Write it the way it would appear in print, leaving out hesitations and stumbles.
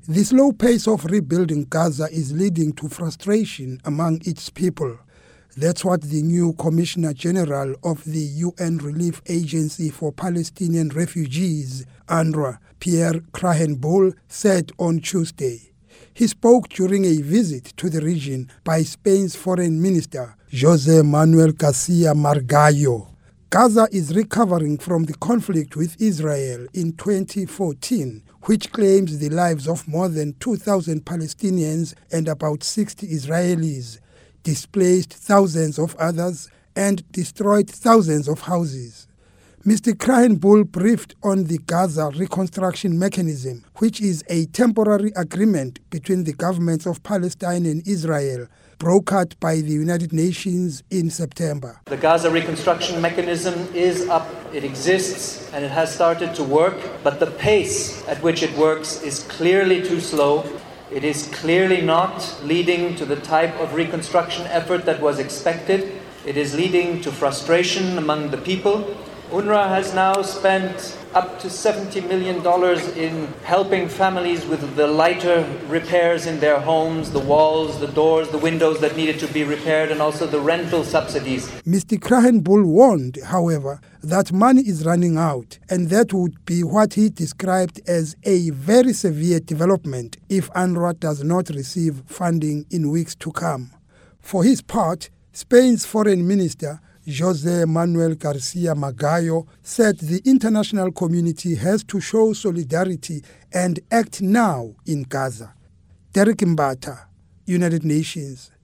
The slow pace of rebuilding Gaza is leading to frustration among its people. That's what the new Commissioner General of the UN Relief Agency for Palestinian Refugees, UNRWA, Pierre Krahenbuhl, said on Tuesday. He spoke during a visit to the region by Spain's Foreign Minister, José Manuel García Margallo. Gaza is recovering from the conflict with Israel in 2014, which claims the lives of more than 2,000 Palestinians and about 60 Israelis, displaced thousands of others, and destroyed thousands of houses. Mr. Krahenbuhl briefed on the Gaza Reconstruction Mechanism, which is a temporary agreement between the governments of Palestine and Israel, brokered by the United Nations in September. The Gaza Reconstruction Mechanism is up, it exists, and it has started to work, but the pace at which it works is clearly too slow. It is clearly not leading to the type of reconstruction effort that was expected. It is leading to frustration among the people. UNRWA has now spent up to $70 million in helping families with the lighter repairs in their homes, the walls, the doors, the windows that needed to be repaired, and also the rental subsidies. Mr. Krahenbuhl warned, however, that money is running out, and that would be what he described as a very severe development if UNRWA does not receive funding in weeks to come. For his part, Spain's Foreign Minister, José Manuel García Margallo, said the international community has to show solidarity and act now in Gaza. Derek Mbata, United Nations.